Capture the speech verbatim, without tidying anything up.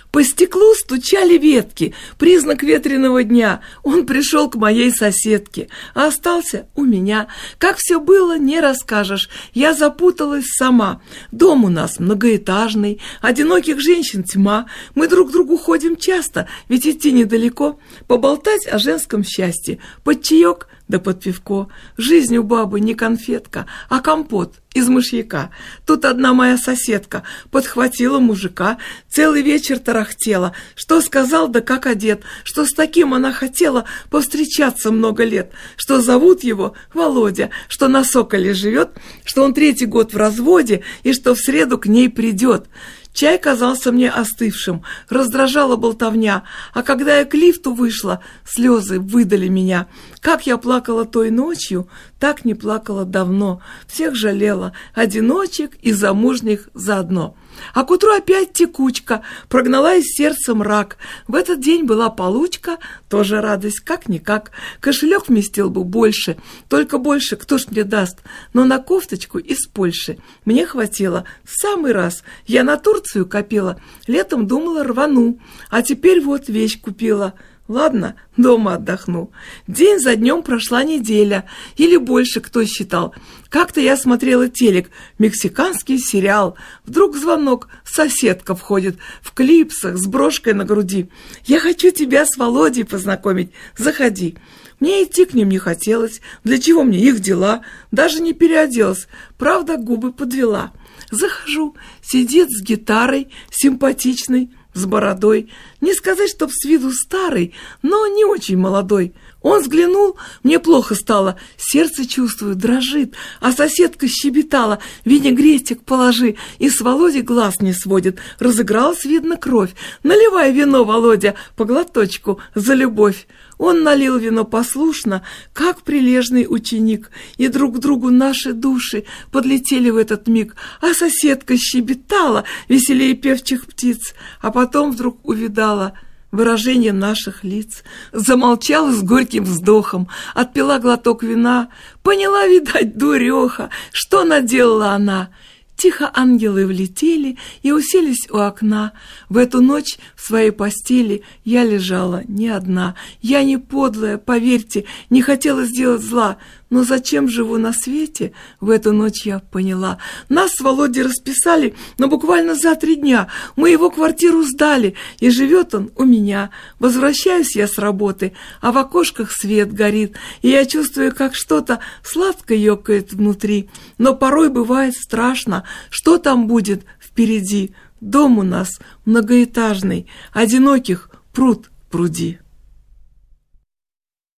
По стеклу стучали ветки, признак ветреного дня. Он пришел к моей соседке, а остался у меня. Как все было, не расскажешь. Я запуталась сама. Дом у нас многоэтажный, одиноких женщин тьма. Мы друг к другу ходим часто, ведь идти недалеко. Поболтать о женском счастье, под чаек да под пивко. Жизнь у бабы не конфетка, а компот из мышьяка. Тут одна моя соседка подхватила мужика, целый вечер тарахтела, что сказал да как одет, что с таким она хотела повстречаться много лет, что зовут его Володя, что на Соколе живет, что он третий год в разводе и что в среду к ней придет. Чай казался мне остывшим, раздражала болтовня, а когда я к лифту вышла, слезы выдали меня. Как я плакала той ночью, так не плакала давно, всех жалела, одиночек и замужних заодно. А к утру опять текучка, прогнала из сердца мрак. В этот день была получка, тоже радость, как-никак. Кошелек вместил бы больше, только больше кто ж мне даст. Но на кофточку из Польши мне хватило в самый раз. Я на Турцию копила, летом думала рвану, а теперь вот вещь купила. Ладно, дома отдохну. День за днем прошла неделя, или больше, кто считал. Как-то я смотрела телек, мексиканский сериал. Вдруг звонок, соседка входит в клипсах с брошкой на груди. «Я хочу тебя с Володей познакомить, заходи». Мне идти к ним не хотелось, для чего мне их дела, даже не переоделась, правда, губы подвела. Захожу, сидит с гитарой, симпатичный, с бородой. Не сказать, чтоб с виду старый, но не очень молодой. Он взглянул, мне плохо стало, сердце, чувствую, дрожит, а соседка щебетала: «Винегретик положи», и с Володи глаз не сводит. Разыгралась, видно, кровь. «Наливай вино, Володя, по глоточку за любовь». Он налил вино послушно, как прилежный ученик, и друг к другу наши души подлетели в этот миг, а соседка щебетала веселее певчих птиц, а потом вдруг увидала выражение наших лиц, замолчала с горьким вздохом, отпила глоток вина, поняла, видать, дуреха, что наделала она. Тихо ангелы влетели и уселись у окна. В эту ночь в своей постели я лежала не одна. Я не подлая, поверьте, не хотела сделать зла. Но зачем живу на свете, в эту ночь я поняла. Нас с Володей расписали, но буквально за три дня. Мы его квартиру сдали, и живет он у меня. Возвращаюсь я с работы, а в окошках свет горит, и я чувствую, как что-то сладко ёкает внутри. Но порой бывает страшно, что там будет впереди. Дом у нас многоэтажный, одиноких пруд пруди.